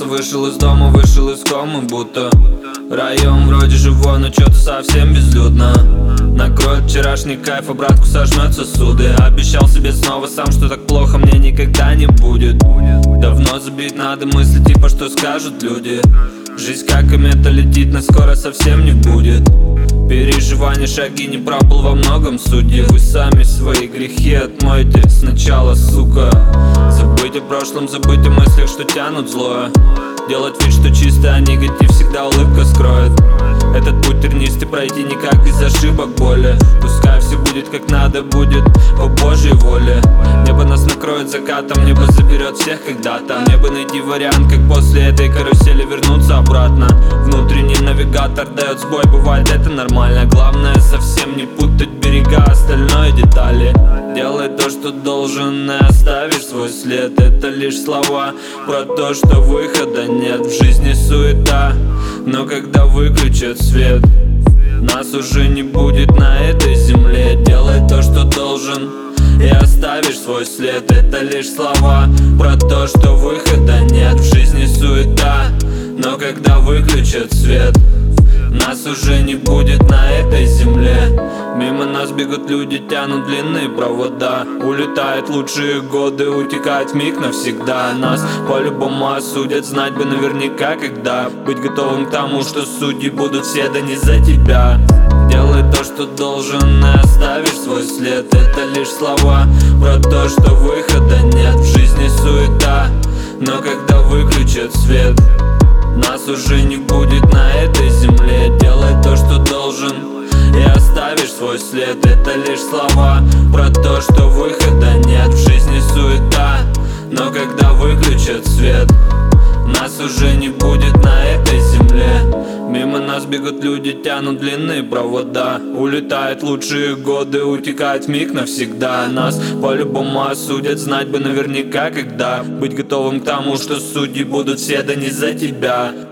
вышел из дома, вышел из комы, будто район вроде живой, но чё-то совсем безлюдно. Накроет вчерашний кайф, обратку сожмет сосуды. Обещал себе снова сам, что так плохо мне никогда не будет. Давно забить надо мысли типа, что скажут люди. Жизнь как комета летит, но скоро совсем не будет. Переживания, шаги, не пробыл во многом судьи. Вы сами свои грехи отмойте сначала, сука. Забыть о прошлом, забыть о мыслях, что тянут злое. Делать вид, что чисто, а негатив всегда улыбка скроет. Этот путь тернистый, пройти никак из ошибок боли. Пускай все будет как надо, будет по Божьей воле. Небо нас накроет закатом, небо заберет всех когда-то. Мне бы найти вариант, как после этой карусели вернуться обратно. Внутренний навигатор дает сбой, бывает это нормально. Главное совсем не путать берега, остальное детали. Делай то, что должен, и оставишь свой след. Это лишь слова про то, что выхода нет. В жизни суета, но когда выключат свет, нас уже не будет на этой земле. Делай то, что должен, и оставишь свой след. Это лишь слова про то, что выхода нет. В жизни суета, но когда выключат свет, нас уже не будет на этой земле. Мимо нас бегут люди, тянут длинные провода. Улетают лучшие годы, утекает миг навсегда. Нас по-любому осудят, знать бы наверняка когда. Быть готовым к тому, что судьи будут все, да не за тебя. Делай то, что должен, и оставишь свой след. Это лишь слова про то, что выхода нет. В жизни суета, но когда выключат свет, нас уже не будет на этой земле. Делай то, что должен, и оставишь свой след. Это лишь слова про то, что выхода нет. В жизни суета, но когда выключат свет, нас уже не будет на этой земле. Мимо нас бегут люди, тянут длинные провода. Улетают лучшие годы, утекает миг навсегда. Нас по-любому осудят, знать бы наверняка когда. Быть готовым к тому, что судьи будут все, да не за тебя.